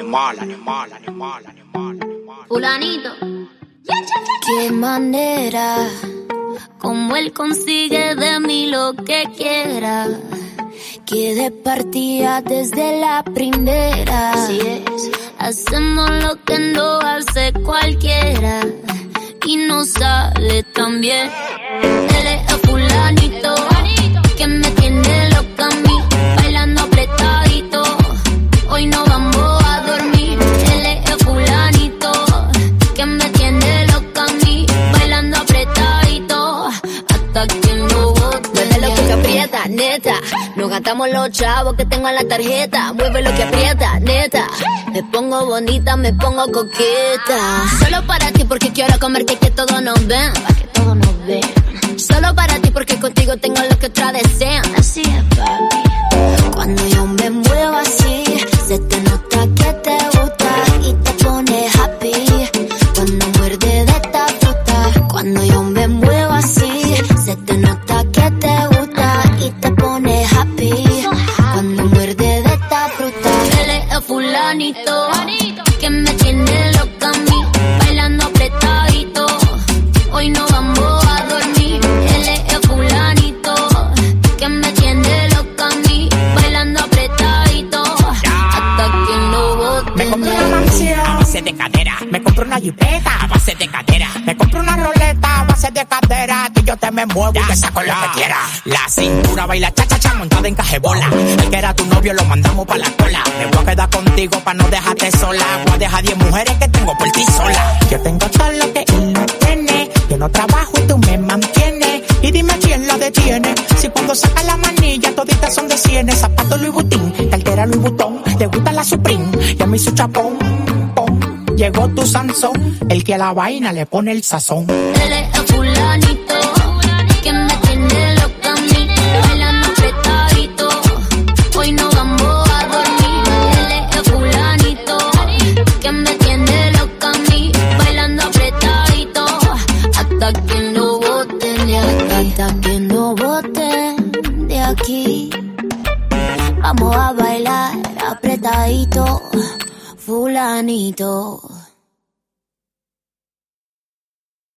Fulanito. Qué manera, como él consigue de mí lo que quiera. Que de partida desde la primera. Así es. Hacemos lo que no hace cualquiera y no sale tan bien. Él es el fulanito que me tiene loca a mí, bailando apretadito. Hoy no vamos a dormir. Él es el fulanito que me tiene loca a mí, bailando apretadito hasta que no bote. Mueve lo que aprieta, neta. Nos gastamos los chavos que tengo en la tarjeta. Mueve lo que aprieta, neta. Me pongo bonita, me pongo coqueta. Solo para ti porque quiero comerte y que todos nos ven. Pa' que todos nos ven. Solo para ti porque contigo tengo lo que otras desean. Así es, papi. Cuando yo me muevo así, se te nota que te gusta y te pone happy. Cuando muerde de esta fruta. Cuando yo me muevo así, se te nota que te gusta y te pone happy. Cuando muerde de esta fruta. Él es el fulanito que me tiene loca a mí, bailando apretadito. Hoy no vamos a dormir. Él es el fulanito que me tiene loca a mí, bailando apretadito hasta que no bote. Me compré una mansión a base de cadera. Me compré una jipeta a base de cadera. Me compré una roleta a base de cadera. Que yo te me muevo y te saco lo que quiera. La cintura baila cha-cha-cha montada en cajebola. El que era tu novio lo mandamos pa' la cola. Me voy a quedar contigo pa' no dejarte sola. Voy a dejar 10 mujeres que tengo por ti sola. Yo tengo todo lo que él no tiene. Yo no trabajo y tú me mantienes. Y dime quién la detiene. Si cuando saca la manilla toditas son de cienes. Zapatos Louis Vuitton, cartera Louis Vuitton. Le gusta la Supreme y a mí su chapón. Pom. Llegó tu Sansón, el que a la vaina le pone el sazón. Él es el fulanito que me tiene loca a mí, bailando apretadito. Hoy no vamos a dormir. Él es el fulanito que me tiene loca a mí, bailando apretadito hasta que no boten de aquí. Hasta que no boten de aquí. Vamos a bailar apretadito, fulanito.